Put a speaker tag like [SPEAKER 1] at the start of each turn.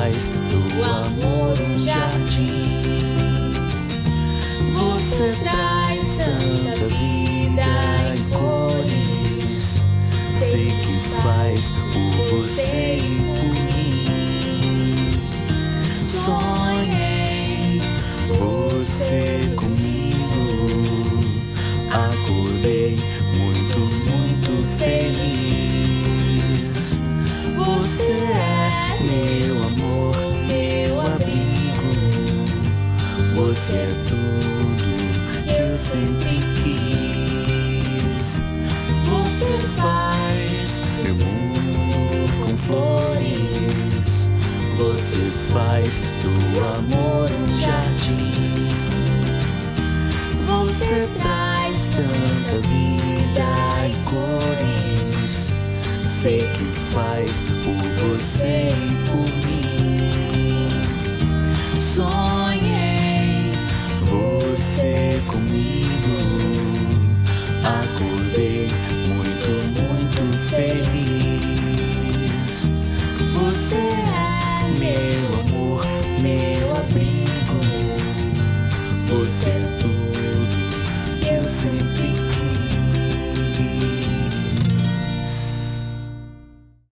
[SPEAKER 1] faz do amor um jardim. Você traz tanta vida em cores. Sei que faz por você e por mim. Sonhei você comigo. Acordei muito, muito feliz. Você é meu amor, meu abrigo. Você é tudo que eu sempre quis. Você faz meu mundo com flores. Você faz do amor um jardim. Você traz tanta vida e cores. Sei que faz por você e por mim. Sonhei você comigo.